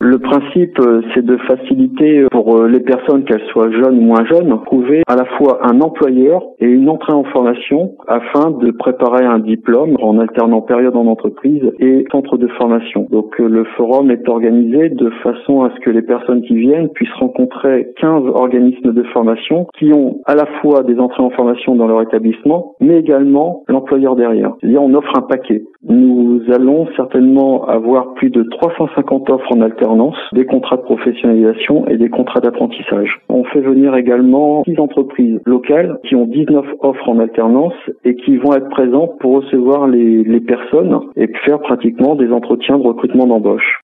Le principe, c'est de faciliter pour les personnes, qu'elles soient jeunes ou moins jeunes, trouver à la fois un employeur et une entrée en formation afin de préparer un diplôme en alternant période en entreprise et centre de formation. Donc le forum est organisé de façon à ce que les personnes qui viennent puissent rencontrer 15 organismes de formation qui ont à la fois des entrées en formation dans leur établissement, mais également l'employeur derrière. C'est-à-dire on offre un paquet. Nous allons certainement avoir plus de 350 offres en alternance, des contrats de professionnalisation et des contrats d'apprentissage. On fait venir également 6 entreprises locales qui ont 19 offres en alternance et qui vont être présentes pour recevoir les personnes et faire pratiquement des entretiens de recrutement d'embauche.